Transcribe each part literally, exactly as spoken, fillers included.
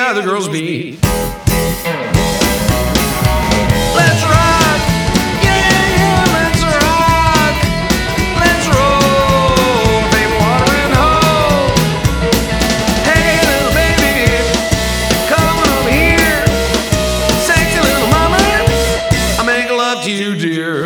other girls be. Let's rock, yeah, yeah, let's rock. Let's roll, baby, water and hoe. Hey, little baby, come on over here. Sexy little mama, I make love to you, dear.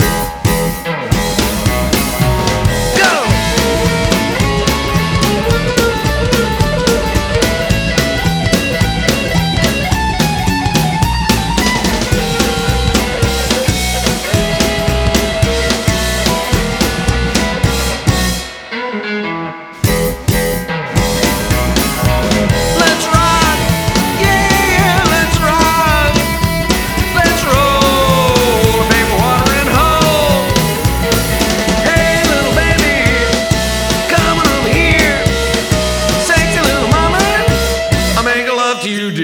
You